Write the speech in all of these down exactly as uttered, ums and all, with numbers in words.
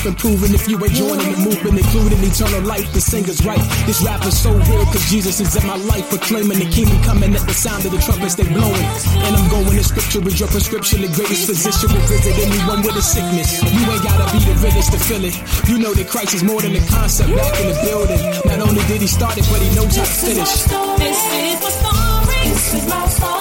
life improving if you ain't joining the movement, including eternal life. The singer's right. This rapper's so real cause Jesus is in my life, proclaiming the kingdom coming at the sound of the trumpets they blowing. And I'm going to scripture with your prescription. The greatest physician will visit anyone with a sickness. You ain't gotta be the realest to feel it. You know that Christ is more than a concept back in the building. Not only did he start it, but he knows how to finish. This is my story. This is my story.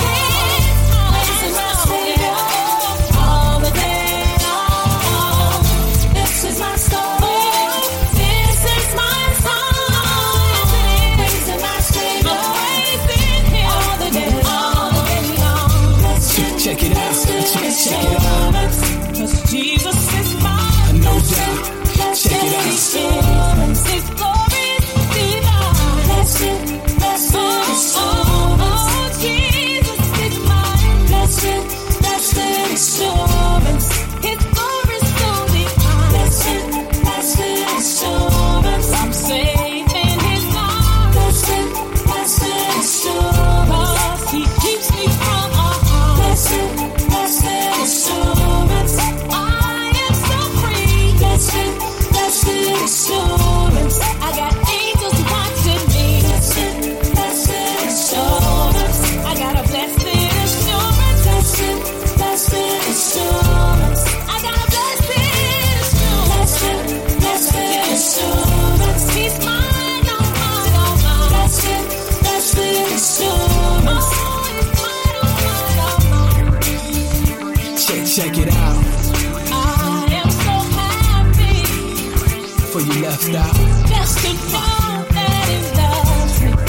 Check it out, check, check it out. Cause Jesus is mine. No doubt. Check it out. His glory is divine. Blessed, blessed assurance. Oh, Jesus is mine. Blessed, blessed assurance. His glory is so divine. Blessed, blessed assurance. I'm safe in His arms. Blessed, blessed assurance. Cause He keeps me from all harm. Blessed, blessed assurance. I am so free. Blessed, blessed assurance. I got angels watching me. Blessed, blessed assurance. I got a blessed assurance. Blessed, blessed assurance. I got a blessed assurance. Blessed, blessed assurance. He's mine, oh mine, oh mine. Blessed, blessed assurance. Oh, He's mine, oh mine, oh mine. Check, check it out. I am so happy For you left out. just to know that He loves me.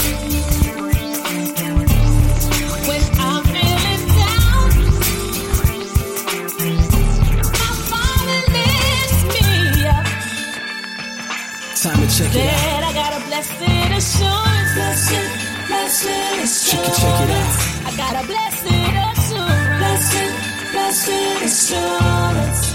When I'm feeling down, my Father lifts me up. Time to check it out. That I got a blessed assurance. Blessed, blessed assurance. Check it, check it out. I got a blessed assurance. Blessed, blessed assurance.